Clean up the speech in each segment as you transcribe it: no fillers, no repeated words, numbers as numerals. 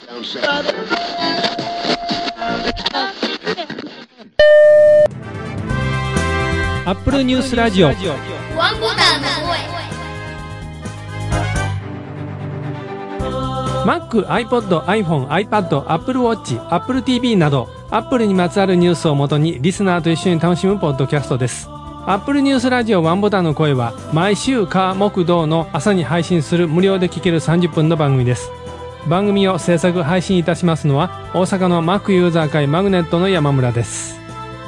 アップルニュースラジオワンボタンの声。Mac、iPod、iPhone、iPad、Apple Watch、Apple TV など Apple にまつわるニュースをもとにリスナーと一緒に楽しむポッドキャストです。Apple ニュースラジオワンボタンの声は毎週火木土の朝に配信する無料で聴ける30分の番組です。番組を制作配信いたしますのは大阪の Mac ユーザー会マグネットの山村です。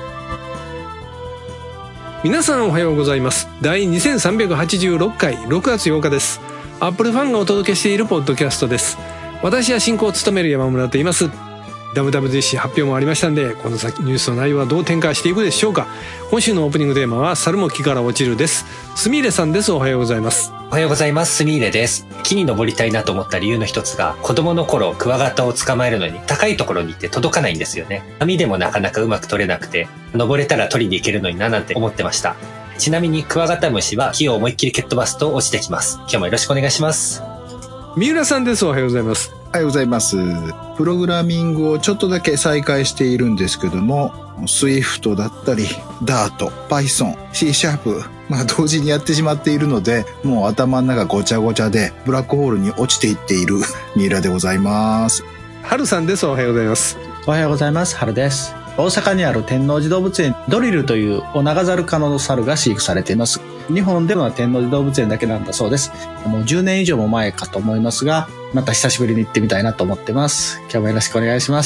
皆さんおはようございます。第2386回6月8日です。アップルファンがお届けしているポッドキャストです。私は進行を務める山村と言います。WWDC 発表もありましたんで、この先ニュースの内容はどう展開していくでしょうか。今週のオープニングテーマは猿も木から落ちるです。すみれさんです。おはようございます。 おはようございます。すみれです。木に登りたいなと思った理由の一つが、子供の頃クワガタを捕まえるのに高いところに行って届かないんですよね。網でもなかなかうまく取れなくて、登れたら取りに行けるのにななんて思ってました。ちなみにクワガタムシは木を思いっきり蹴っ飛ばすと落ちてきます。今日もよろしくお願いします。 三浦さんです。おはようございます。 おはようございます。プログラミングをちょっとだけ再開しているんですけども、Swift だったり Dart、Python、C#、同時にやってしまっているので、もう頭の中ごちゃごちゃでブラックホールに落ちていっている三浦でございます。 春さんです。おはようございます。 おはようございます。春です。大阪にある天王寺動物園、ドリルというオナガザル科の猿が飼育されています。日本では天王寺動物園だけなんだそうです。もう10年以上も前かと思いますが、また久しぶりに行ってみたいなと思ってます。今日もよろしくお願いします。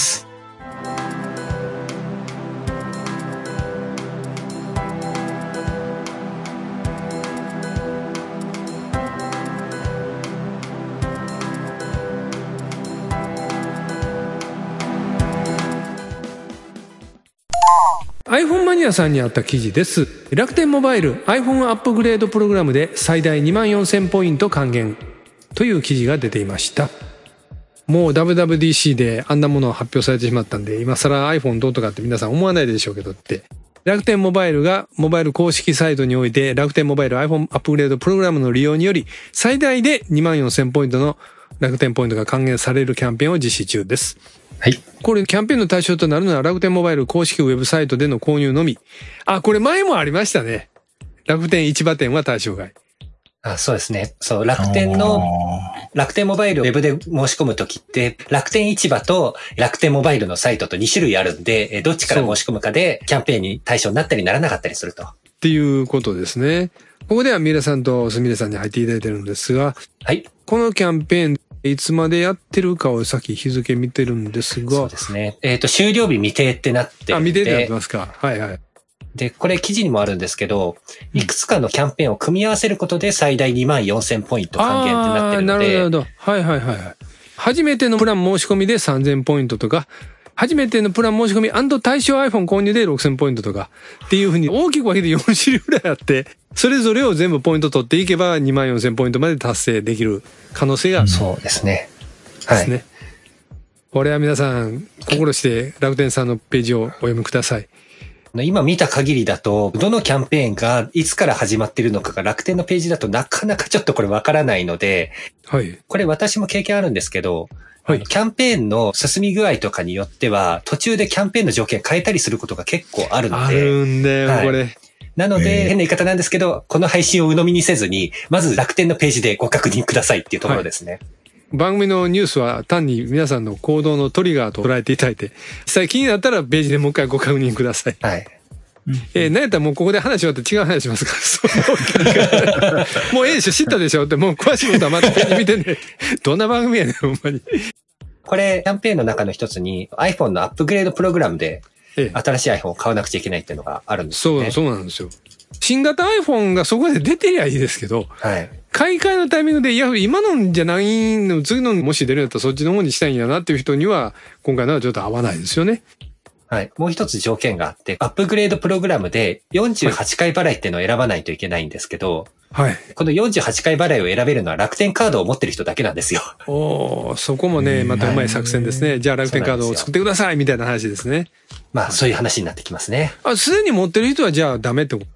iPhone マニアさんにあった記事です。楽天モバイル iPhone アップグレードプログラムで最大24,000ポイント還元という記事が出ていました。もう WWDC であんなものを発表されてしまったんで、今更 iPhone どうとかって皆さん思わないでしょうけどって、楽天モバイルがモバイル公式サイトにおいて楽天モバイル iPhone アップグレードプログラムの利用により最大で24,000ポイントの楽天ポイントが還元されるキャンペーンを実施中です。 はい。 これキャンペーンの対象となるのは楽天モバイル公式ウェブサイトでの購入のみ。これ前もありましたね。楽天市場店は対象外。 そうですね。そう、楽天モバイルウェブで申し込むときって、楽天市場と楽天モバイルのサイトと2種類あるんで、どっちから申し込むかでキャンペーンに対象になったりならなかったりすると。 っていうことですね。ここでは三浦さんとすみれさんに入っていただいてるんですが、 はい。 このキャンペーン、いつまでやってるかをさっき日付見てるんですが。 そうですね。終了日未定ってなってるんで。 未定ってなってますか。はいはい。 で、これ記事にもあるんですけど、いくつかのキャンペーンを組み合わせることで最大24,000ポイント還元ってなってるので。 なるほど。はいはいはい。初めてのプラン申し込みで3,000ポイントとか、初めてのプラン申し込み&対象 iPhone 購入で6,000ポイントとかっていうふうに大きく分けて4種類ぐらいあって、それぞれを全部ポイント取っていけば24,000ポイントまで達成できる可能性が。 そうですね。 ですね。はい。これは皆さん心して楽天さんのページをお読みください。 今見た限りだと、どのキャンペーンがいつから始まっているのかが楽天のページだとなかなかちょっとこれわからないので、はい。これ私も経験あるんですけど、はい。キャンペーンの進み具合とかによっては、途中でキャンペーンの条件変えたりすることが結構あるので。 あるんだよ、はい、これ。 なので、変な言い方なんですけど、この配信を鵜呑みにせずに、まず楽天のページでご確認くださいっていうところですね。はい。 番組のニュースは単に皆さんの行動のトリガーと捉えていただいて、実際気になったらページでもう一回ご確認ください。はい。なんやったらもうここで話終わって違う話しますから。もうええでしょ、知ったでしょって、もう詳しいことはまたページ見てね。どんな番組やねん、ほんまに。 これ、キャンペーンの中の一つに iPhone のアップグレードプログラムで新しい iPhone を買わなくちゃいけないっていうのがあるんですよね。 そうなんですよ。新型 iPhone がそこで出てりゃいいですけど、はい。買い替えのタイミングで、いや、今のじゃないの、次のもし出るんだったらそっちの方にしたいんやなっていう人には、今回のはちょっと合わないですよね。 はい。もう一つ条件があって、アップグレードプログラムで48回払いっていうのを選ばないといけないんですけど、はい。この48回払いを選べるのは楽天カードを持ってる人だけなんですよ。 そこもね、またうまい作戦ですね。じゃあ楽天カードを作ってくださいみたいな話ですね。 まあ、そういう話になってきますね。 すでに持ってる人はじゃあダメってこと？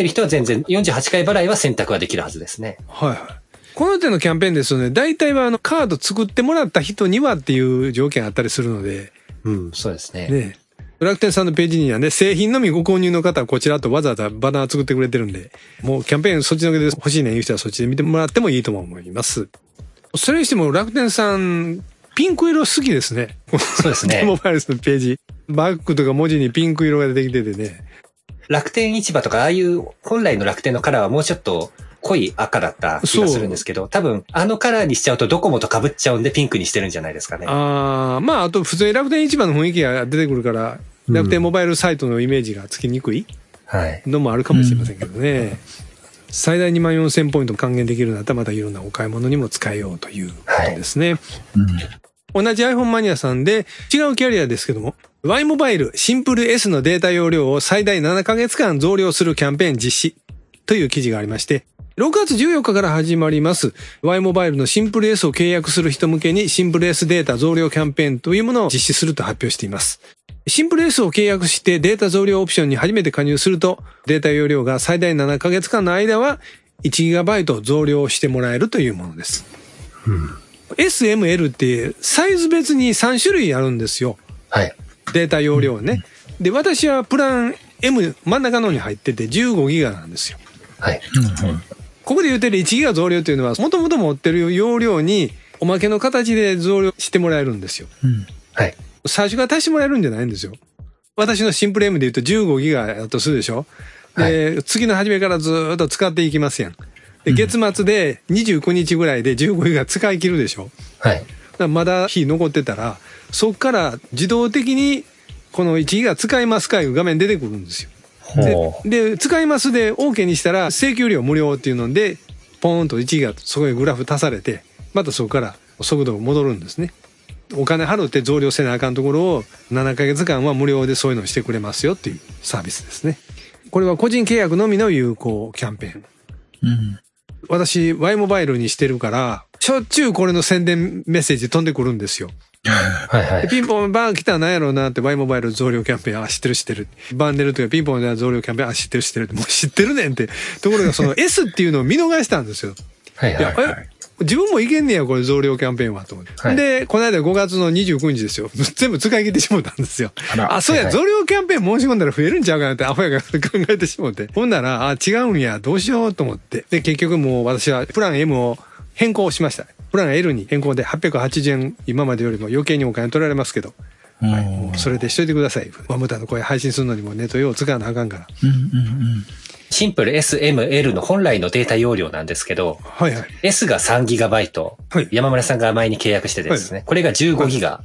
すでに楽天カードを持ってる人は全然48回払いは選択はできるはずですね。 はいはい。 この手のキャンペーンですとね、大体はカード作ってもらった人にはっていう条件あったりするので。 うん、そうですね。 ね。楽天さんのページにはね、製品のみご購入の方はこちらとわざわざバナー作ってくれてるんで、もうキャンペーンそっちのけで欲しいねいう人はそっちで見てもらってもいいと思います。それにしても楽天さん、ピンク色好きですね。 そうですね。 モバイルのページ。バッグとか文字にピンク色が出てきててね。 楽天市場とかああいう本来の楽天のカラーはもうちょっと濃い赤だった気がするんですけど、多分あのカラーにしちゃうとドコモと被っちゃうんでピンクにしてるんじゃないですかね。 まああと普通に楽天市場の雰囲気が出てくるから、楽天モバイルサイトのイメージがつきにくいのもあるかもしれませんけどね。最大24,000ポイント還元できるんだったらまたいろんなお買い物にも使えようということですね。同じ iPhone マニアさんで違うキャリアですけども、Y モバイルシンプル S のデータ容量を最大7ヶ月間増量するキャンペーン実施という記事がありまして、6月14日から始まります Y モバイルのシンプル S を契約する人向けにシンプル S データ増量キャンペーンというものを実施すると発表しています。シンプル S を契約してデータ増量オプションに初めて加入すると、データ容量が最大7ヶ月間の間は 1GB 増量してもらえるというものです。SML ってサイズ別に3種類あるんですよ。 はい。 データ容量ね。で、私はプラン M 真ん中のに入ってて15ギガなんですよ。 はい。 ここで言ってる1ギガ増量というのは、もともと持ってる容量におまけの形で増量してもらえるんですよ。 はい。 最初から足してもらえるんじゃないんですよ。私のシンプル M で言うと15ギガだとするでしょ。で、はい、次の初めからずーっと使っていきますやん。で、月末で29日ぐらいで15ギガ使い切るでしょ。 はい。 まだ日残ってたら、そっから自動的にこの1ギガ使いますかいう画面出てくるんですよ。で、使いますで OK にしたら請求料無料っていうので、ポーンと1ギガそこへグラフ足されて、またそこから速度が戻るんですね。お金払って増量せなあかんところを7ヶ月間は無料でそういうのをしてくれますよっていうサービスですね。これは個人契約のみの有効キャンペーン。私 Y モバイルにしてるからしょっちゅうこれの宣伝メッセージ飛んでくるんですよ。はいはい。ピンポンバーン来たら何やろうなって Y モバイル増量キャンペーン知ってる知ってる。バンデルとかピンポンで増量キャンペーン知ってる知ってるってもう知ってるねんって。ところがその S っていうのを見逃したんですよ。はいはいはい。自分もいけんねやこれ増量キャンペーンはと思って、はい、でこの間5月の29日ですよ。全部使い切ってしもったんですよ。そうや、はいはい、増量キャンペーン申し込んだら増えるんちゃうかなってアホやが考えてしもって、ほんなら違うんやどうしようと思って、で結局もう私はプラン M を変更しました。プラン L に変更で880円今までよりも余計にお金取られますけど、はい、もうそれでしといてください。ワムタの声配信するのにもネット用使わなあかんから。 シンプル SML の本来のデータ容量なんですけど、はいはい、S が 3GB、はい、山村さんが前に契約してですね、はい、これが 15GB、はい、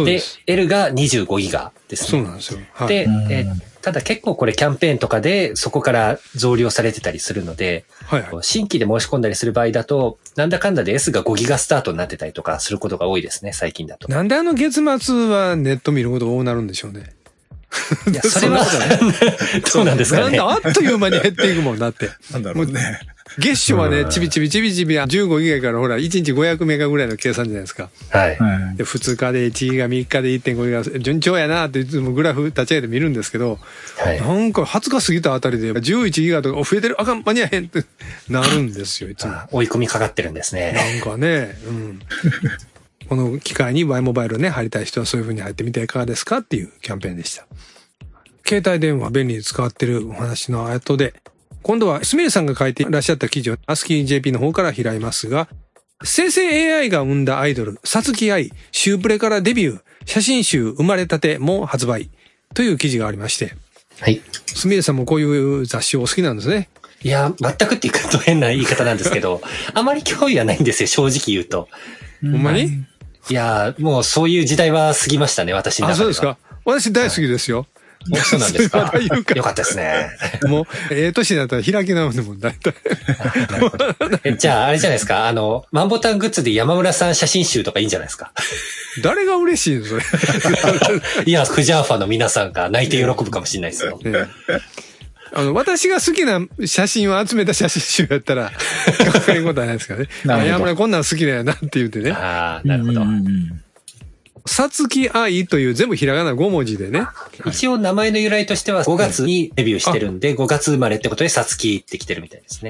で L が 25GB ですね。 そうなんですよ。はい、 で、ただ結構これキャンペーンとかでそこから増量されてたりするので、はいはい、新規で申し込んだりする場合だと、なんだかんだで S が 5GB スタートになってたりとかすることが多いですね、最近だと。 なんで月末はネット見ることが多なるんでしょうね。 いや、それは、そうなんですかね。 なんだ、あっという間に減っていくもんだって。 なんだろうね。 月初はね、ちびちび15ギガからほら、1日500メガぐらいの計算じゃないですか。はい。で、2日で1ギガ、3日で 1.5 ギガ、順調やなっていつもグラフ立ち上げて見るんですけど、はい、なんか20日過ぎたあたりで11ギガとか増えてる、あかん、間に合えへんってなるんですよ、いつも。 追い込みかかってるんですね。 なんかね、うん。この機会に Y モバイルね、入りたい人はそういう風に入ってみていかがですかっていうキャンペーンでした。携帯電話便利に使ってるお話の後で、今度はスミレさんが書いていらっしゃった記事をアスキー JP の方から開いますが、生成 AI が生んだアイドル、さつきあい、シュープレからデビュー、写真集生まれたても発売という記事がありまして。はい。スミレさんもこういう雑誌をお好きなんですね。 いや、全くって言うと変な言い方なんですけど、あまり興味はないんですよ、正直言うと。 ほんまに？ いや、もうそういう時代は過ぎましたね、私の中では。 あ、そうですか。私大好きですよ。 そうなんですか。よかったですね。 もう、年だったら開き直るもん、大体。 じゃあ、あれじゃないですか。マンボタングッズで山村さん写真集とかいいんじゃないですか。 誰が嬉しいのそれ。 いや、フジャーファの皆さんが泣いて喜ぶかもしれないですよ。 私が好きな写真を集めた写真集やったら、かかることはないですからね。山村こんなん好きだよなって言ってね。 ああ、なるほど。 さつきあいという全部ひらがな5文字でね。 一応名前の由来としては5月にデビューしてるんで、5月生まれってことでさつきって来てるみたいですね。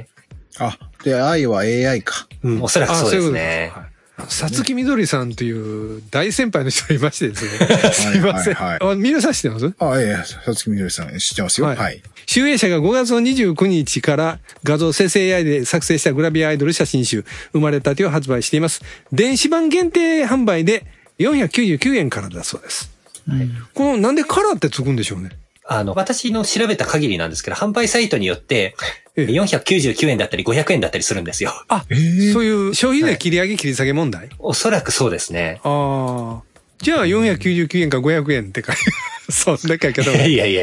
あ、で、愛は AI か。 おそらくそうですね。 さつきみどりさんという大先輩の人がいましてですね。すいません。皆さん知ってます？ さつきみどりさん知ってますよ。はい。 集英社が5月の29日から画像生成 AI で作成したグラビアアイドル写真集、生まれたてを発売しています。電子版限定販売で499円からだそうです。この、なんでカラーってつくんでしょうね。 私の調べた限りなんですけど、販売サイトによって、499円だったり500円だったりするんですよ。 そういう消費税切り上げ切り下げ問題？ おそらくそうですね。 じゃあ499円か500円って書いて、そんな書き方。 いや。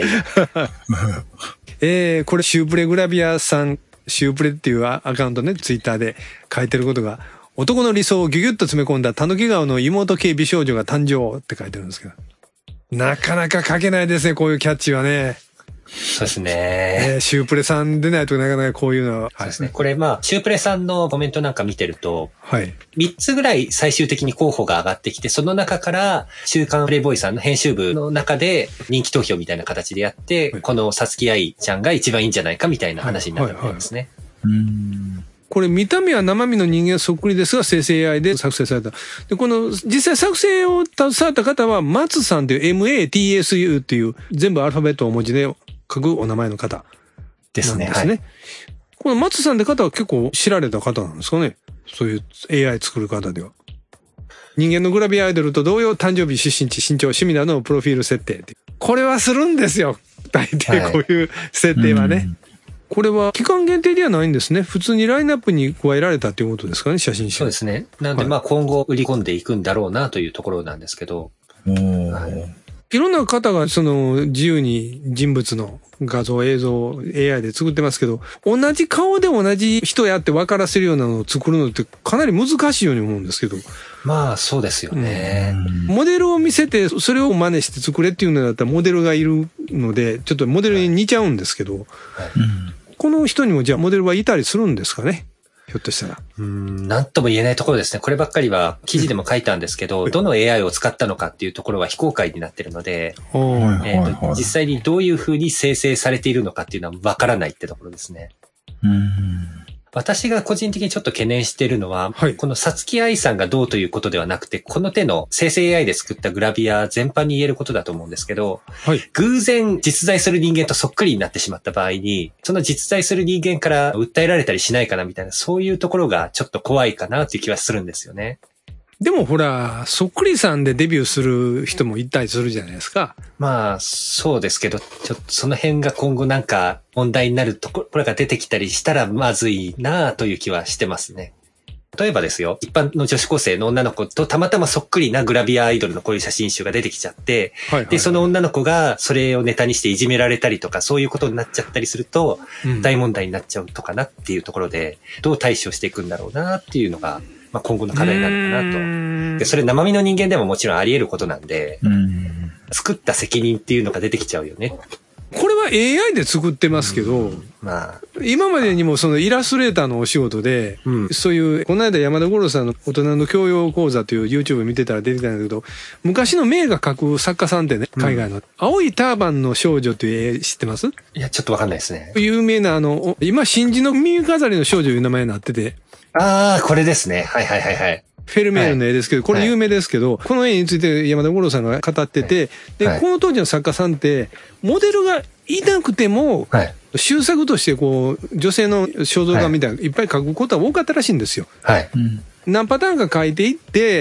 これシュープレグラビアさん、シュープレっていうアカウントね、ツイッターで書いてることが、男の理想をギュギュッと詰め込んだ狸顔の妹系美少女が誕生って書いてるんですけど。なかなか書けないですね、こういうキャッチはね。 そうですね。 シュープレさんでないとなかなかこういうのは。 そうですね。これシュープレさんのコメントなんか見てると、 はい。 3つぐらい最終的に候補が上がってきて、その中から週刊プレイボーイさんの編集部の中で人気投票みたいな形でやって、このさつきあいちゃんが一番いいんじゃないかみたいな話になったんですね。 これ見た目は生身の人間そっくりですが生成 AI で作成された。で、この実際作成を携わった方は松さんという MATSU っていう全部アルファベットを文字で書くお名前の方ですね。はい。この松さんって方は結構知られた方なんですかね。そういう AI 作る方では。人間のグラビアアイドルと同様誕生日、出身地、身長、趣味などのプロフィール設定。これはするんですよ。大抵こういう設定はね。これは期間限定ではないんですね。普通にラインナップに加えられたということですかね、写真集。 そうですね。なので今後売り込んでいくんだろうなというところなんですけど。 いろんな方が自由に人物の画像、映像を AI で作ってますけど、同じ顔で同じ人やって分からせるようなのを作るのってかなり難しいように思うんですけど。 そうですよね。 モデルを見せて、それを真似して作れっていうのだったらモデルがいるので、ちょっとモデルに似ちゃうんですけど、この人にもじゃあモデルはいたりするんですかね。ひょっとしたら。 なんとも言えないところですね。こればっかりは記事でも書いたんですけど、どの AI を使ったのかっていうところは非公開になってるので、実際にどういう風に生成されているのかっていうのはわからないってところですね。私が個人的にちょっと懸念しているのは、このさつきあいさんがどうということではなくて、この手の生成 AI で作ったグラビア全般に言えることだと思うんですけど、偶然実在する人間とそっくりになってしまった場合に、その実在する人間から訴えられたりしないかなみたいな、そういうところがちょっと怖いかなっていう気はするんですよね。 でもほら、そっくりさんでデビューする人もいたりするじゃないですか。 そうですけど、ちょっとその辺が今後なんか問題になるところが出てきたりしたらまずいなという気はしてますね。例えばですよ、一般の女子高生の女の子とたまたまそっくりなグラビアアイドルのこういう写真集が出てきちゃって、で、その女の子がそれをネタにしていじめられたりとか、そういうことになっちゃったりすると、大問題になっちゃうとかなっていうところで、どう対処していくんだろうなっていうのが、今後の課題なのかなと。で、それ生身の人間でももちろんあり得ることなんで、作った責任っていうのが出てきちゃうよね。 これは AI で作ってますけど、今までにもそのイラストレーターのお仕事で、そういう、この間山田五郎さんの大人の教養講座という YouTube 見てたら出てきたんだけど、昔の名画描く作家さんってね、海外の、青いターバンの少女という絵知ってます？ いや、ちょっとわかんないですね。 有名な今、真珠の耳飾りの少女いう名前になってて。 これですね。はい。 フェルメールの絵ですけど、これ有名ですけど、この絵について山田五郎さんが語ってて、で、この当時の作家さんって、モデルがいなくても、修作として女性の肖像画みたいな、いっぱい描くことは多かったらしいんですよ。何パターンか描いていって、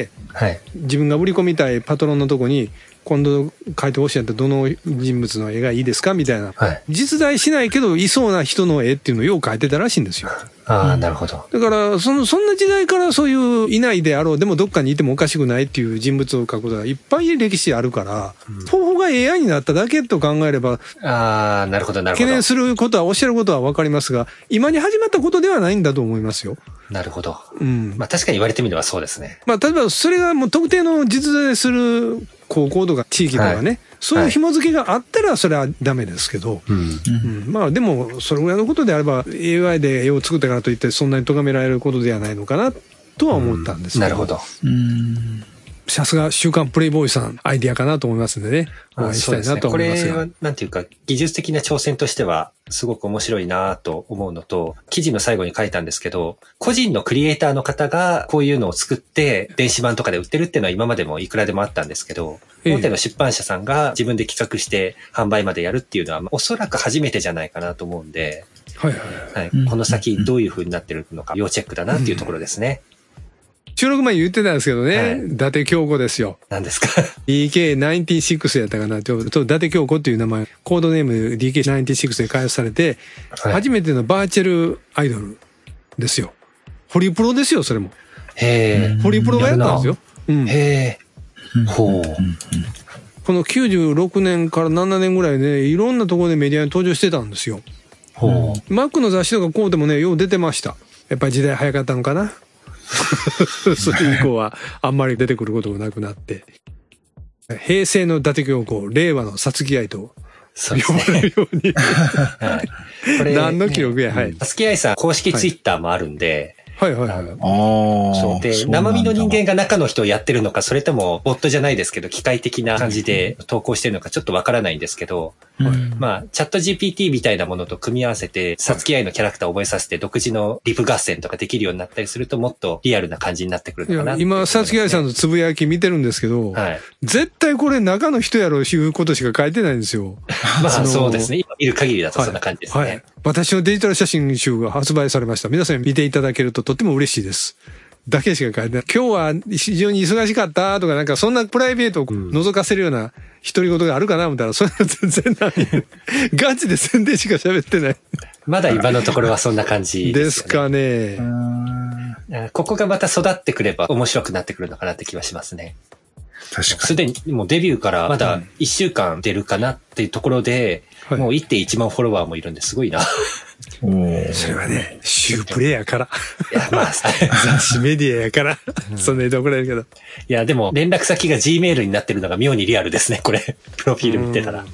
自分が売り込みたいパトロンのとこに、今度描いてほしいんだったらどの人物の絵がいいですかみたいな、実在しないけどいそうな人の絵っていうのをよう描いてたらしいんですよ。 なるほど。 だからそんな時代からそういういないであろう、でもどっかにいてもおかしくないっていう人物を描くことがいっぱい歴史あるから、方法が AI になっただけと考えれば、 なるほど。 懸念することはおっしゃることは分かりますが、今に始まったことではないんだと思いますよ。 なるほど。確かに言われてみればそうですね。 例えばそれがもう特定の実在する高校とか地域とかね、そういう紐付けがあったらそれはダメですけど、でもそれぐらいのことであれば AI で絵を作ったからといってそんなに咎められることではないのかなとは思ったんですけど。 なるほど。 さすが週刊プレイボーイさんアイディアかなと思いますんでね、応援したいなと思いますが。 これは、なんていうか、技術的な挑戦としては、すごく面白いなと思うのと、記事の最後に書いたんですけど、個人のクリエイターの方がこういうのを作って、電子版とかで売ってるっていうのは今までもいくらでもあったんですけど、大手の出版社さんが自分で企画して販売までやるっていうのは、おそらく初めてじゃないかなと思うんで、 はい、 この先どういう風になってるのか、要チェックだなっていうところですね。 収録前に言ってたんですけどね、伊達京子ですよ。 何ですか DK96 やったかな。伊達京子っていう名前、コードネーム DK96 で開発されて、初めてのバーチャルアイドルですよ。ホリプロですよ、それも。ホリプロがやったんですよ。 ほう。 この96年から7年ぐらいで、いろんなところでメディアに登場してたんですよ。マックの雑誌とかこうでもね、よう出てました。やっぱり時代早かったのかな。それ以降はあんまり出てくることがなくなって。平成の伊達京子、令和の皐月愛と呼ばれるように。 これ何の記録や、 皐月愛さん公式ツイッターもあるんで、 そうで、生身の人間が中の人をやってるのか、それともボットじゃないですけど、機械的な感じで投稿してるのかちょっとわからないんですけど、まあ、チャット GPT みたいなものと組み合わせて、皐月愛のキャラクターを覚えさせて、独自のリプ合戦とかできるようになったりすると、もっとリアルな感じになってくるのかな。 今、皐月愛さんのつぶやき見てるんですけど、絶対これ中の人やろういうことしか書いてないんですよ。 まあ、そうですね。今見る限りだとそんな感じですね。 私のデジタル写真集が発売されました。皆さん見ていただけるととっても嬉しいです。だけしか書いてない。今日は非常に忙しかったとか、なんかそんなプライベートを覗かせるような独り言があるかなみたいな、それは全然ない。ガチで宣伝しか喋ってない。 まだ今のところはそんな感じですよね。 ですかね。 ここがまた育ってくれば面白くなってくるのかなって気はしますね。 確かに。 すでにもうデビューからまだ1週間出るかなっていうところで、もう 1.1 万フォロワーもいるんですごいな。 それはね、シュープレイやから。 いや、まあ、 雑誌メディアやから。そんなに怒られるけど。 いや、でも連絡先が Gmail になってるのが妙にリアルですね、これ。プロフィール見てたら。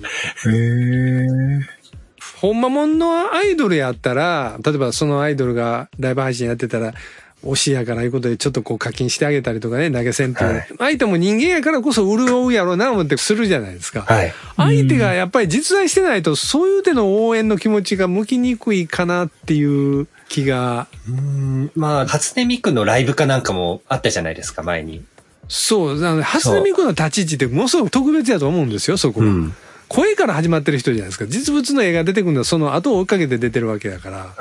ほんまもんのアイドルやったら、例えばそのアイドルがライブ配信やってたら、推しやからいうことでちょっとこう課金してあげたりとかね、投げ銭っていう。相手も人間やからこそ潤うやろうな思ってするじゃないですか。相手がやっぱり実在してないと、そういう手の応援の気持ちが向きにくいかなっていう気が。 まあ、初音ミクのライブかなんかもあったじゃないですか、前に。 そう、初音ミクの立ち位置ってものすごく特別やと思うんですよ、そこは。声から始まってる人じゃないですか。実物の絵が出てくるのはその後を追っかけて出てるわけだから。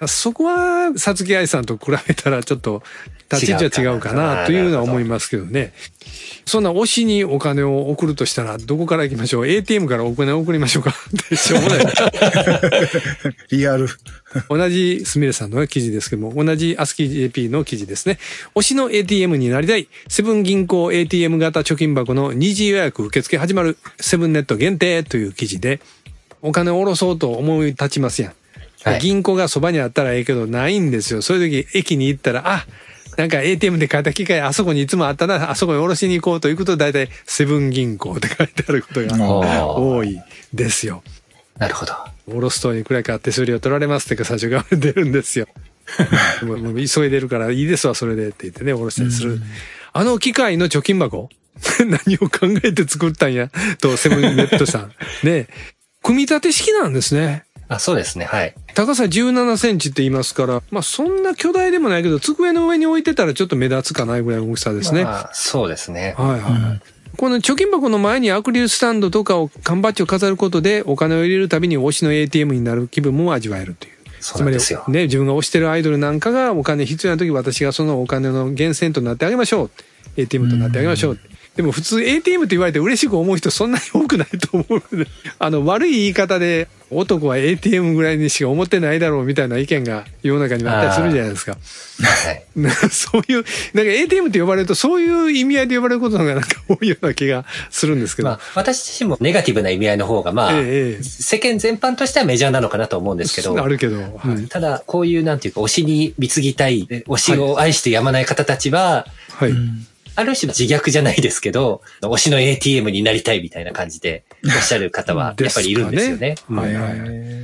そこは、皐月愛さんと比べたらちょっと立ち位置は違うかなというのは思いますけどね。そんな推しにお金を送るとしたらどこから行きましょう？ ATM からお金を送りましょうかってしょうもない。 リアル。 同じすみれさんの記事ですけども、同じアスキー JP の記事ですね。推しの ATM になりたい。セブン銀行 ATM 型貯金箱の二次予約受付始まる。セブンネット限定という記事で、お金を下ろそうと思い立ちますやん。銀行がそばにあったらええけどないんですよ。そういう時駅に行ったら、なんか ATM で買った機械あそこにいつもあったら、あそこに下ろしに行こうということで、だいたいセブン銀行って書いてあることが多いですよ。 なるほど。 下ろすといくらか手数料取られますって最初が出るんですよ。もう急いでるからいいですわ、それでって言ってね、下ろしたりする。あの機械の貯金箱何を考えて作ったんやと、セブンネットさん。ね。組み立て式なんですね。 そうですね。はい。 高さ17センチって言いますから、まあそんな巨大でもないけど、机の上に置いてたらちょっと目立つかないぐらいの大きさですね。 そうですね。 この貯金箱の前にアクリルスタンドとか缶バッジを飾ることで、お金を入れるたびに推しの ATM になる気分も味わえるという。 そうなんですよ。 つまりね、自分が推してるアイドルなんかがお金必要な時、私がそのお金の源泉となってあげましょう。ATM となってあげましょう。でも普通 ATM って言われて嬉しく思う人そんなに多くないと思う、ね。悪い言い方で男は ATM ぐらいにしか思ってないだろうみたいな意見が世の中にはあったりするじゃないですか。そういう、なんか ATM って呼ばれるとそういう意味合いで呼ばれることの方がなんか多いような気がするんですけど。 私自身もネガティブな意味合いの方が世間全般としてはメジャーなのかなと思うんですけど。 あるけど。 ただこういうなんていうか推しに貢ぎたい、推しを愛してやまない方たちは、ある種の自虐じゃないですけど、推しの ATM になりたいみたいな感じでおっしゃる方はやっぱりいるんですよね。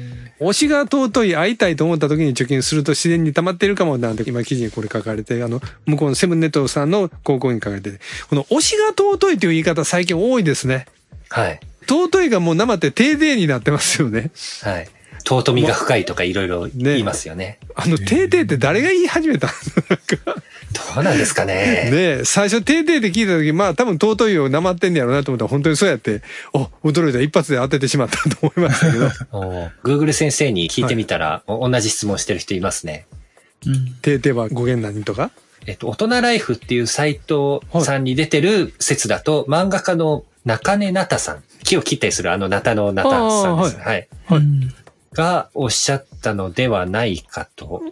推しが尊い、会いたいと思った時に貯金すると自然に溜まっているかもなんて今記事にこれ書かれて、向こうのセブンネットさんの広告に書かれてて、この推しが尊いという言い方最近多いですね。 はい。 尊いがもう生って定々になってますよね。 はい。尊みが深いとかいろいろ言いますよね。 定々って誰が言い始めたのどうなんですかね。 ね最初定々って聞いた時、まあ多分尊いをなまってんやろうなと思ったら本当にそうやって、驚いた、一発で当ててしまったと思いましたけど。 Google 先生に聞いてみたら、同じ質問してる人いますね。 定々は語源何とか？ 大人ライフっていうサイトさんに出てる説だと、漫画家の中根なたさん、木を切ったりするナタのなたさんです。はい。はい。がおっしゃったのではないかと。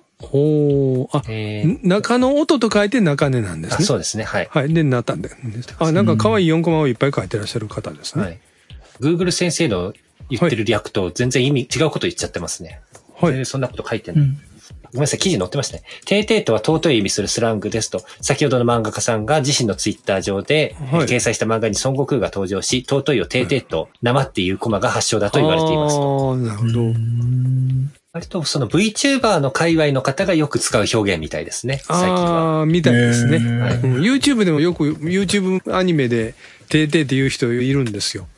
中の音と書いて中根なんですね。 そうですね。はい。 はい。で、なたんで。なんか可愛い4コマをいっぱい書いてらっしゃる方ですね。はい。 Google 先生の言ってる略と全然違うこと言っちゃってますね。はい。そんなこと書いてない。ごめんなさい、記事載ってましたね。定々とは尊い意味するスラングですと、先ほどの漫画家さんが自身のツイッター上で、掲載した漫画に孫悟空が登場し、尊いを定々と生っていうコマが発祥だと言われていますと。 なるほど。 割とその VTuber の界隈の方がよく使う表現みたいですね、最近は。 みたいですね。YouTube でもよく YouTube アニメで定々っていう人いるんですよ。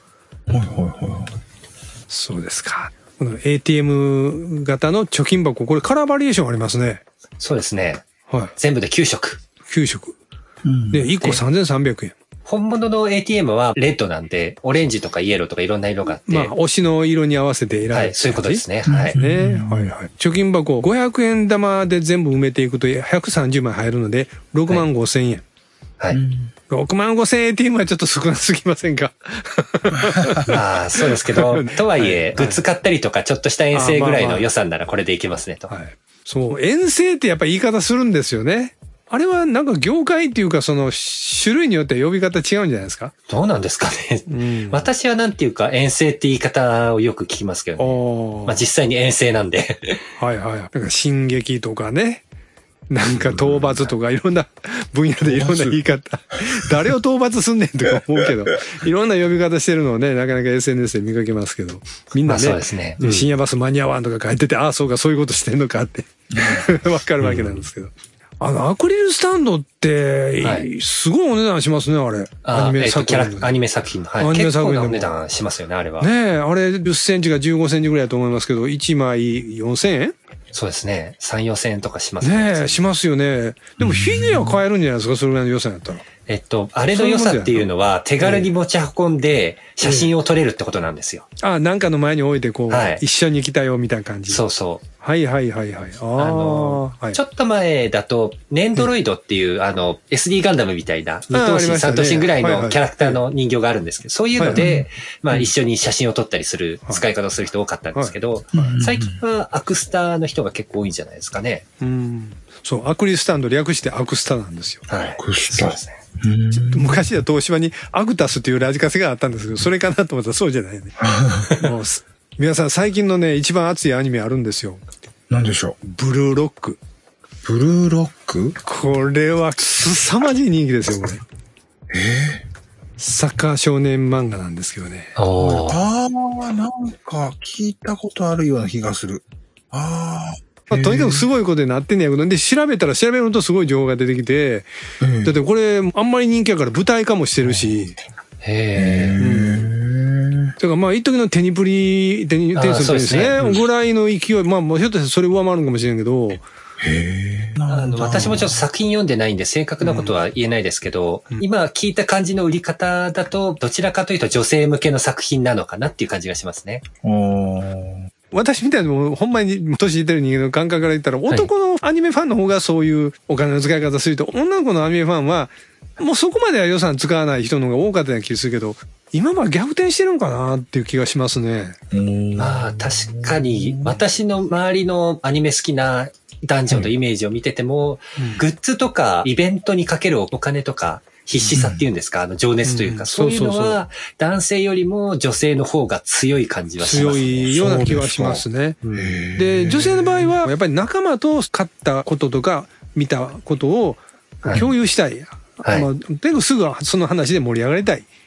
そうですか。この ATM 型の貯金箱、これカラーバリエーションありますね。 そうですね。はい。全部で9色。 9色。で、1個3300円。 本物の ATM はレッドなんで、オレンジとかイエローとかいろんな色があって。 推しの色に合わせて選ぶ。 はい、そういうことですね。はい。 はいはい。貯金箱500円玉で全部埋めていくと130枚入るので、6万5千円。 はい。 6万5千 ATM はちょっと少なすぎませんか？ まあ、そうですけど、とはいえ、グッズ買ったりとか、ちょっとした遠征ぐらいの予算ならこれでいけますねと。 そう、遠征ってやっぱ言い方するんですよね。あれはなんか業界っていうかその種類によって呼び方違うんじゃないですか？ どうなんですかね。私はなんていうか遠征って言い方をよく聞きますけどね。まあ実際に遠征なんで。 はいはい。なんか進撃とかね。なんか討伐とかいろんな分野でいろんな言い方。誰を討伐すんねんとか思うけど、いろんな呼び方してるのをね、なかなか SNS で見かけますけど、みんなね、 そうですね。 深夜バス間に合わんとか書いてて、そうか、そういうことしてんのかってわかるわけなんですけど。アクリルスタンドって、すごいお値段しますね、あれ。 アニメ作品。アニメ作品の。はい。結構なお値段しますよね、あれは。 ねえ、あれ10センチが15センチぐらいだと思いますけど、1枚4000円？ そうですね。3、4千円とかしますね。しますよね。でもフィギュア買えるんじゃないですか、それぐらいの予算やったら。 あれの良さっていうのは、手軽に持ち運んで、写真を撮れるってことなんですよ。 なんかの前に置いて、こう、一緒に来たよ、みたいな感じ。 そうそう。 はいはいはいはい。 ちょっと前だと、ネンドロイドっていう、SD ガンダムみたいな、2頭身、3頭身ぐらいのキャラクターの人形があるんですけど、そういうので、まあ一緒に写真を撮ったりする、使い方をする人多かったんですけど、最近はアクスタの人が結構多いんじゃないですかね。 そう、アクリルスタンド略してアクスタなんですよ。 はい。 アクスタですね。 昔は東芝にアクタスっていうラジカセがあったんですけど、それかなと思ったらそうじゃないね。もう皆さん最近のね、一番熱いアニメあるんですよ。 何でしょう？ ブルーロック。 ブルーロック？ これは凄まじい人気ですよ、これ。サッカー少年漫画なんですけどね。 なんか聞いたことあるような気がする。 とにかくすごいことになってんねやけど、で、調べるとすごい情報が出てきて、だってこれ、あんまり人気やから舞台化もしてるし、だからまあ、一時のテニスプリですね、ぐらいの勢い、まあ、もうひょっとしたらそれ上回るかもしれんけど、 私もちょっと作品読んでないんで正確なことは言えないですけど、今聞いた感じの売り方だと、どちらかというと女性向けの作品なのかなっていう感じがしますね。 私みたいにほんまに年いってる人間の感覚から言ったら、男のアニメファンの方がそういうお金の使い方すると、女の子のアニメファンは、もうそこまでは予算使わない人の方が多かったような気がするけど、今は逆転してるんかなっていう気がしますね。 まあ確かに、私の周りのアニメ好きな男女のイメージを見てても、グッズとかイベントにかけるお金とか、必死さっていうんですか、情熱というか、そういうのは男性よりも女性の方が強い感じはしますね。 強いような気はしますね。で、女性の場合は、やっぱり仲間と買ったこととか、見たことを共有したい。とにかくすぐその話で盛り上がりたい。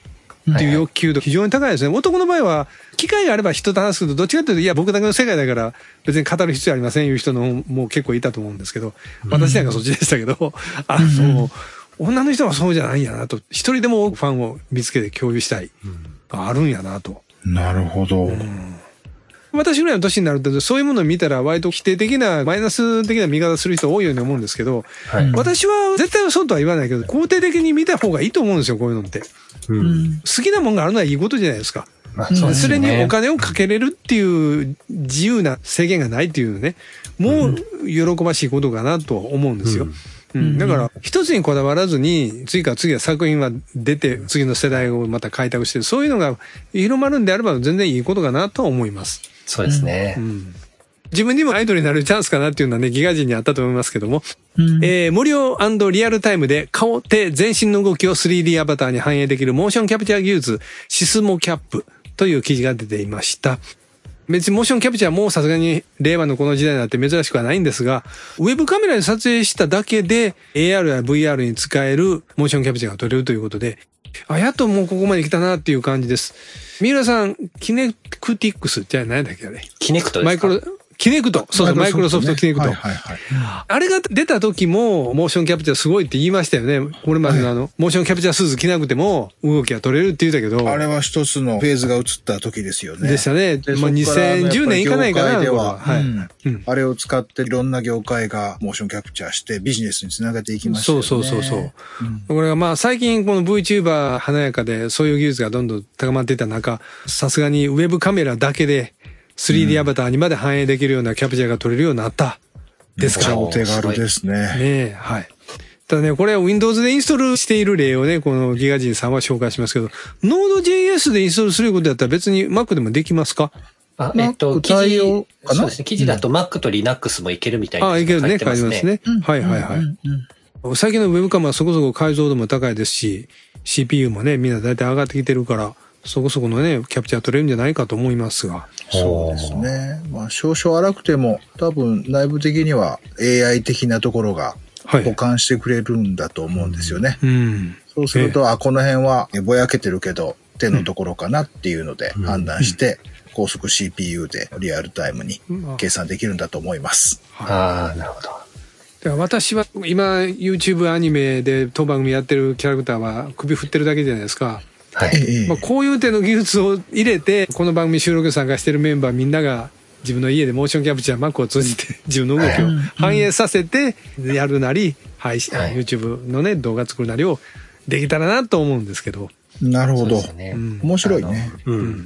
っていう欲求度非常に高いですね。男の場合は、機会があれば人と話すけど、どっちかというと、いや、僕だけの世界だから別に語る必要ありませんいう人のもう結構いたと思うんですけど、私なんかそっちでしたけど、女の人はそうじゃないんやなと、一人でも多くファンを見つけて共有したい、あるんやなと。 なるほど。 私ぐらいの年になると、そういうものを見たら割と否定的な、マイナス的な見方する人多いように思うんですけど、私は絶対そうとは言わないけど、肯定的に見た方がいいと思うんですよ、こういうのって。好きなもんがあるのはいいことじゃないですか。それにお金をかけれるっていう自由な制限がないっていうね、もう喜ばしいことかなと思うんですよ。だから一つにこだわらずに次から次は作品は出て次の世代をまた開拓してそういうのが広まるんであれば全然いいことかなとは思います。 そうですね。 自分にもアイドルになるチャンスかなっていうのはね、ギガ人にあったと思いますけども、無料&リアルタイムで顔、手、全身の動きを 3D アバターに反映できるモーションキャプチャー技術、シスモキャップという記事が出ていました。別にモーションキャプチャーもさすがに令和のこの時代になって珍しくはないんですが、ウェブカメラで撮影しただけで AR や VR に使えるモーションキャプチャーが撮れるということで、やっともうここまで来たなっていう感じです。三浦さん、キネクティックスって何だっけあれ？キネクトですか？キネクト。そうそう、マイクロソフトキネクト。あれが出た時も、モーションキャプチャーすごいって言いましたよね。これまでのモーションキャプチャースーツ着なくても、動きが取れるって言ったけど。 あれは一つのフェーズが移った時ですよね。 でしたね。まあ、2010年いかないかな。 あれを使っていろんな業界がモーションキャプチャーしてビジネスにつなげていきましたよね。 そう。これがまあ、最近この VTuber 華やかで、そういう技術がどんどん高まっていった中、さすがにウェブカメラだけで、3D アバターにまで反映できるようなキャプチャーが撮れるようになった。ですから。 お手軽ですね。 ねはい。ただね、これは Windows でインストールしている例をね、このギガ人さんは紹介しますけど、Node.js でインストールすることだったら別に Mac でもできますか？ そうですね。記事だと Mac と Linux もいけるみたいな。 いけるね、書いてますね。はい。最近のウェブカメはそこそこ解像度も高いですし、CPU もね、みんなだいたい上がってきてるから、そこそこのね、キャプチャー取れるんじゃないかと思いますが。 そうですね。まあ、少々荒くても、多分内部的には AI 的なところが保管してくれるんだと思うんですよね。そうすると、この辺はぼやけてるけど、手のところかなっていうので判断して、高速 CPU でリアルタイムに計算できるんだと思います。 なるほど。 だから私は今 YouTube アニメで当番組やってるキャラクターは首振ってるだけじゃないですか。まあこういう手の技術を入れてこの番組収録に参加してるメンバーみんなが自分の家でモーションキャプチャー Mac を通じて自分の動きを反映させてやるなり、YouTube のね動画作るなりをできたらなと思うんですけど。 なるほど。面白いね。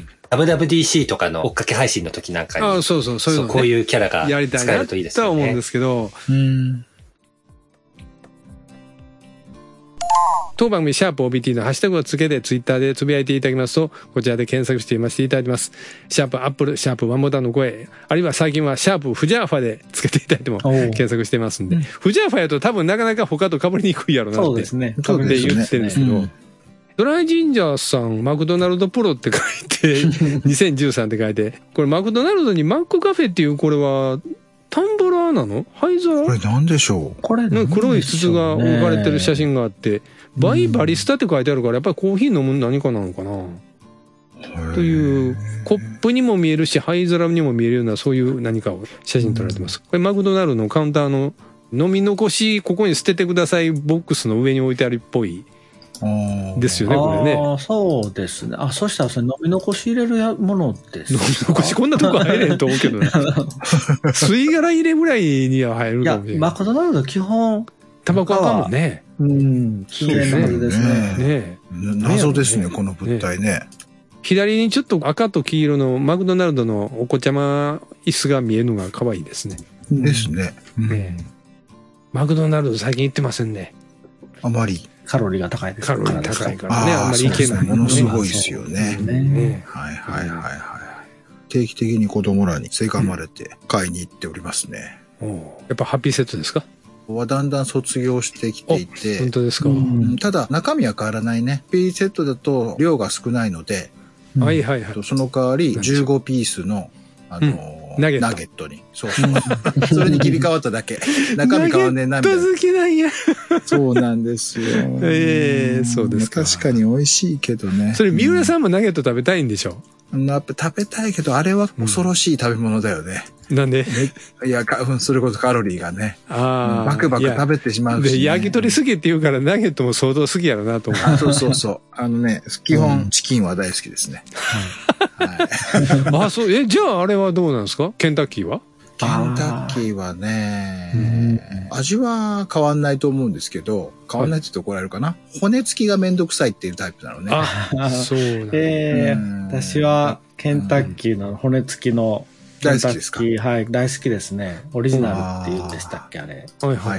WWDC とかの追っかけ配信の時なんかにそういうのこういうキャラがやりたいなとは思うんですけど。当番組シャープ OBT のハッシュタグをつけてツイッターでつぶやいていただきますと、こちらで検索して読ませていただいてます。シャープアップル、シャープワンボタンの声、あるいは最近はシャープフジャーファでつけていただいても検索してますんで、フジャーファやと多分なかなか他と被りにくいやろなって言ってるんですけど、ドライジンジャーさん、マクドナルドプロって書いて、2013って書いて、これマクドナルドにマックカフェっていうこれは、タンブラーなの？灰皿？ これ何でしょう？ これ黒い筒が置かれてる写真があって、バイバリスタって書いてあるから、やっぱりコーヒー飲む何かなのかなという、コップにも見えるし、灰皿にも見えるような、そういう何かを写真撮られてます。これマクドナルドのカウンターの飲み残し、ここに捨ててくださいボックスの上に置いてあるっぽい。ですよね、これね。 そうですね。そしたらそれ飲み残し入れるものです。 飲み残しこんなとこ入れんと思うけどね。吸い殻入れぐらいには入るかもしれない。 マクドナルド基本。 タバコはかもね。 綺麗なはずですね。 謎ですね、この物体ね。 左にちょっと赤と黄色のマクドナルドのお子ちゃま椅子が見えるのが可愛いですね。 ですね。 マクドナルド最近行ってませんね。 あまり。 カロリーが高いです。 カロリー高いからね、あんまりいけない。 ものすごいですよね。定期的に子供らにせがまれて買いに行っておりますね。 やっぱハッピーセットですか？ はだんだん卒業してきていて。 本当ですか？ ただ中身は変わらないね。ハッピーセットだと量が少ないので、その代わり15ピースのナゲット。 ナゲットに。そうそう。それに切り替わっただけ。中身変わんねえな、みたいな。 ナゲット好きなんや。 そうなんですよ。 そうですか。 確かに美味しいけどね。 それ、三浦さんもナゲット食べたいんでしょ？ やっぱ食べたいけど、あれは恐ろしい食べ物だよね。 なんで？ いや、それこそカロリーがね。 バクバク食べてしまうし、ね。 で、焼き鳥好きって言うからナゲットも相当好きやろなと思う。 そう。基本チキンは大好きですね。 はい。そう、じゃああれはどうなんですか？ケンタッキーは？ ケンタッキーはね、味は変わんないと思うんですけど、変わんないって言って怒られるかな。骨付きがめんどくさいっていうタイプなのね。 そうなんだ。私はケンタッキーの骨付きの大好きですか？ はい、大好きですね。オリジナルって言うんでしたっけ、あれ。 はい。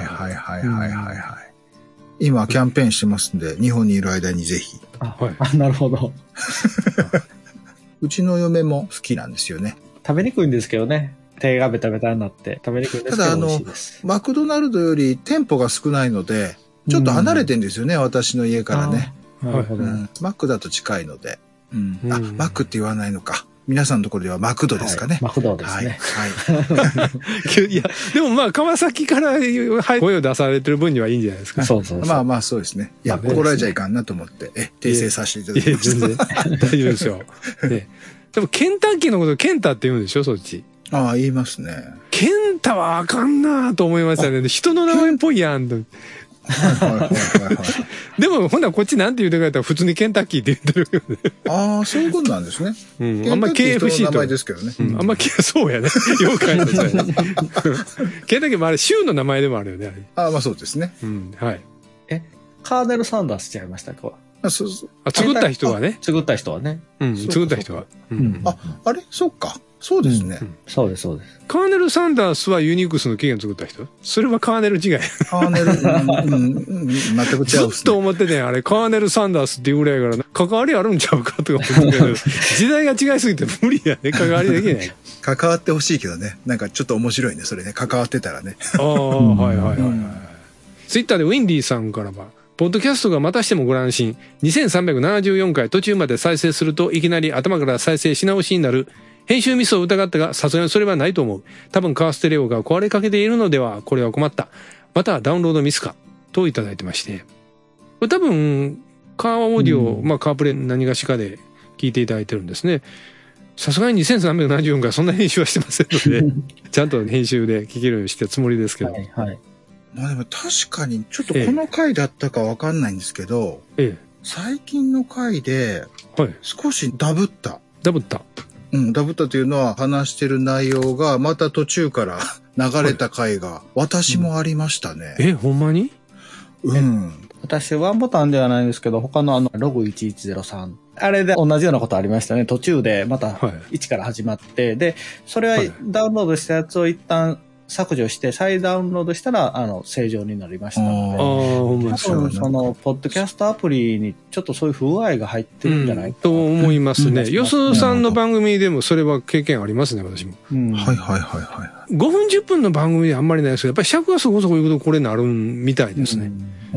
今キャンペーンしてますんで、日本にいる間にぜひ。 なるほど。 うちの嫁も好きなんですよね。 食べにくいんですけどね。手がベタベタになって食べにくいんですけど美味しいです。 マクドナルドより店舗が少ないので、ちょっと離れてんですよね、私の家からね。 なるほど。 マックだと近いので。マックって言わないのか。皆さんのところではマクドですかね。 マクドですね。 いや、でも川崎から声を出されてる分にはいいんじゃないですか。 そう。そうですね。いや、怒られちゃいかんなと思って、訂正させていただきました。 全然大丈夫ですよ。でもケンタッキーのことケンタって言うんでしょ、そっち。 言いますね。 ケンタはあかんなと思いましたね。人の名前っぽいやんと。でも、ほんならこっちなんて言うてくれたら普通にケンタッキーって言ってる。 そういうことなんですね。 あんま KFC と。 名前ですけどね。 あんまそうやね。よく書いてたね。ケンタッキーもあれ、州の名前でもあるよね。 そうですね。 はい。 カーネル・サンダースちゃいましたか？ 作った人はね。 作った人はね。 作った人は。 あれそうか。そうですね。 そうです。 カーネル・サンダースはユニークスの起源作った人？それはカーネル違い。 カーネル、全く違う。 ずっと思ってね、あれ、カーネル・サンダースっていうぐらいから、関わりあるんちゃうかとか思ってけど、時代が違いすぎて無理やね、関わりできない。 関わってほしいけどね。なんかちょっと面白いね、それね。関わってたらね。 ツイッターでウィンディさんからは、ポッドキャストがまたしてもご乱心。2374回途中まで再生するといきなり頭から再生し直しになる。編集ミスを疑ったが、さすがにそれはないと思う。多分カーステレオが壊れかけているのでは、これは困った。またはダウンロードミスか。といただいてまして。これ多分、カーオーディオ、カープレイ何がしかで聞いていただいてるんですね。さすがに2374回そんな編集はしてませんので、ちゃんと編集で聞けるようにしてるつもりですけど。 でも確かに、ちょっとこの回だったかわかんないんですけど、最近の回で、少しダブった。ダブったというのは話してる内容がまた途中から流れた回が私もありましたね。 ほんまに？ 私ワンボタンではないんですけど、他のログ1103。あれで同じようなことありましたね。途中でまた1から始まって、で、それはダウンロードしたやつを一旦削除して再ダウンロードしたら正常になりましたので、多分そのポッドキャストアプリにちょっとそういう不具合が入ってるんじゃないかと思いますね。よすさんの番組でもそれは経験ありますね、私も。5分10分の番組であんまりないですけど、やっぱり尺がそこそこいくとこれなるみたいですね。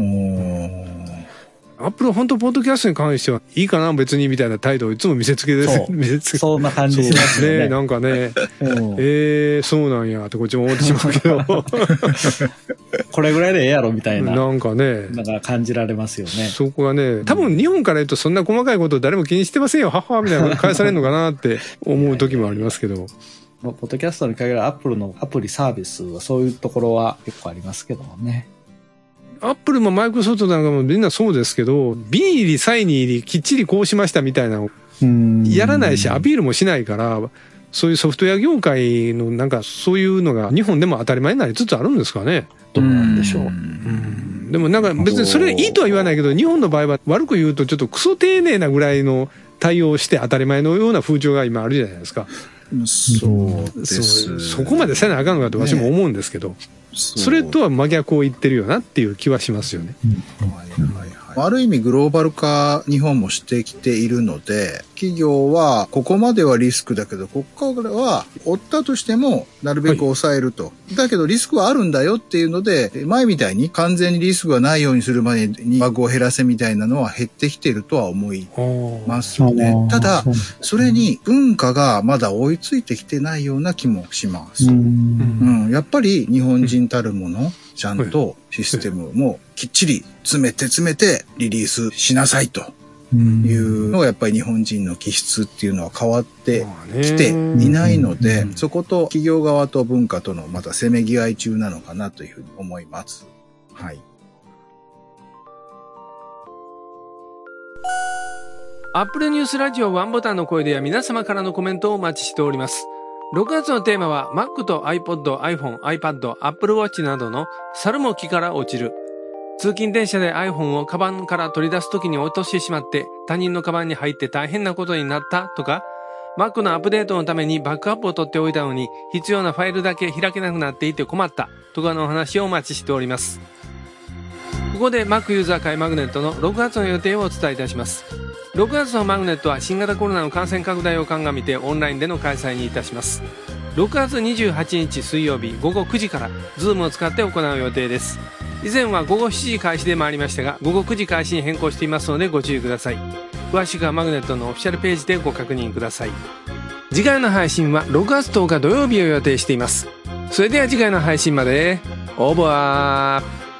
アップル本当ポッドキャストに関してはいいかな別にみたいな態度をいつも見せつけです。 そんな感じしますね。 なんかね、そうなんやってこっちも思ってしまうけど。 これぐらいでええやろみたいな。 なんかね。 なんか感じられますよね。 そこがね、多分日本から言うとそんな細かいこと誰も気にしてませんよ、ははみたいな返されるのかなって思う時もありますけど。 ポッドキャストに限るアップルのアプリサービスはそういうところは結構ありますけどもね。 アップルもマイクロソフトなんかもみんなそうですけど、ビに入り、サイに入り、きっちりこうしましたみたいなのやらないし、アピールもしないから、そういうソフトウェア業界のなんかそういうのが日本でも当たり前になりつつあるんですかね。 どうなんでしょう。 でもなんか別にそれいいとは言わないけど、日本の場合は悪く言うとちょっとクソ丁寧なぐらいの対応をして当たり前のような風潮が今あるじゃないですか。 そうです。 そこまでせなあかんのかと私も思うんですけど。 それとは真逆を言ってるよなっていう気はしますよね。 ある意味グローバル化日本もしてきているので、企業はここまではリスクだけど、ここからは負ったとしてもなるべく抑えると。だけどリスクはあるんだよっていうので、前みたいに完全にリスクがないようにするまでにバグを減らせみたいなのは減ってきているとは思いますよね。ただ、それに文化がまだ追いついてきてないような気もします。やっぱり日本人たるもの、ちゃんとシステムもきっちり詰めてリリースしなさいというのがやっぱり日本人の気質っていうのは変わってきていないので、そこと企業側と文化とのまたせめぎ合い中なのかなというふうに思います。はい。 Apple News ラジオワンボタンの声では皆様からのコメントをお待ちしております。6月のテーマは Mac と iPod、iPhone、iPad、Apple Watch などの猿も木から落ちる。通勤電車で iPhone をカバンから取り出すときに落としてしまって他人のカバンに入って大変なことになったとか、Mac のアップデートのためにバックアップを取っておいたのに必要なファイルだけ開けなくなっていて困ったとかのお話をお待ちしております。ここで Mac ユーザー会マグネットの6月の予定をお伝えいたします。6月のマグネットは新型コロナの感染拡大を鑑みてオンラインでの開催にいたします。6月28日水曜日午後9時から Zoom を使って行う予定です。以前は午後7時開始でもありましたが、午後9時開始に変更していますのでご注意ください。詳しくはマグネットのオフィシャルページでご確認ください。次回の配信は6月10日土曜日を予定しています。それでは次回の配信までオーバー。